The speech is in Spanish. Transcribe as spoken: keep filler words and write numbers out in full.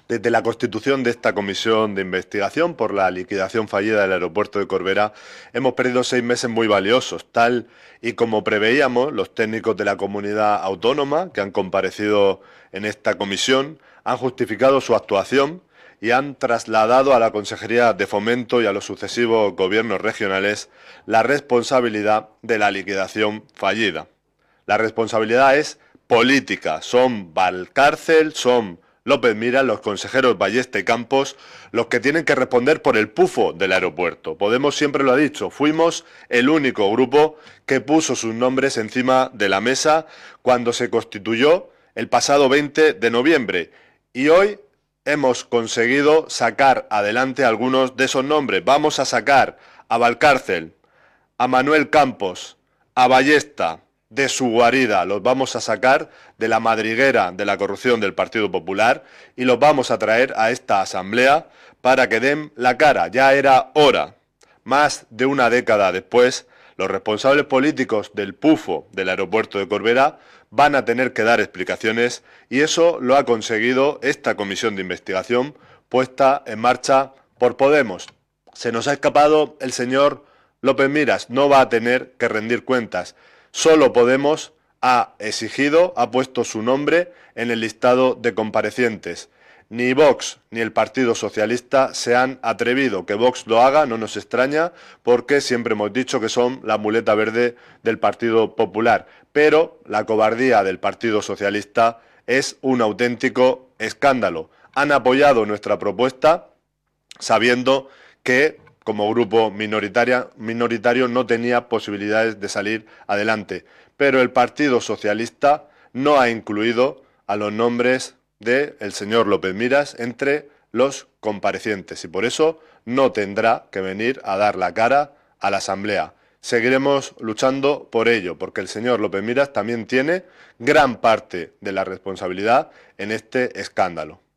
Desde la constitución de esta comisión de investigación por la liquidación fallida del aeropuerto de Corbera, hemos perdido seis meses muy valiosos, tal y como preveíamos. Los técnicos de la comunidad autónoma que han comparecido en esta comisión han justificado su actuación y han trasladado a la Consejería de Fomento y a los sucesivos gobiernos regionales la responsabilidad de la liquidación fallida. La responsabilidad es política, son Valcárcel, son López Miras, los consejeros Ballesta y Campos, los que tienen que responder por el pufo del aeropuerto. Podemos siempre lo ha dicho, fuimos el único grupo que puso sus nombres encima de la mesa cuando se constituyó el pasado veinte de noviembre. Y hoy hemos conseguido sacar adelante algunos de esos nombres. Vamos a sacar a Valcárcel, a Manuel Campos, a Ballesta de su guarida, los vamos a sacar de la madriguera de la corrupción del Partido Popular y los vamos a traer a esta asamblea para que den la cara. Ya era hora. Más de una década después, los responsables políticos del pufo del aeropuerto de Corbera van a tener que dar explicaciones y eso lo ha conseguido esta comisión de investigación puesta en marcha por Podemos. Se nos ha escapado el señor López Miras, no va a tener que rendir cuentas. Solo Podemos ha exigido, ha puesto su nombre en el listado de comparecientes. Ni Vox ni el Partido Socialista se han atrevido. Que Vox lo haga no nos extraña porque siempre hemos dicho que son la muleta verde del Partido Popular. Pero la cobardía del Partido Socialista es un auténtico escándalo. Han apoyado nuestra propuesta sabiendo que como grupo minoritaria, minoritario no tenía posibilidades de salir adelante. Pero el Partido Socialista no ha incluido a los nombres del señor López Miras entre los comparecientes y por eso no tendrá que venir a dar la cara a la Asamblea. Seguiremos luchando por ello, porque el señor López Miras también tiene gran parte de la responsabilidad en este escándalo.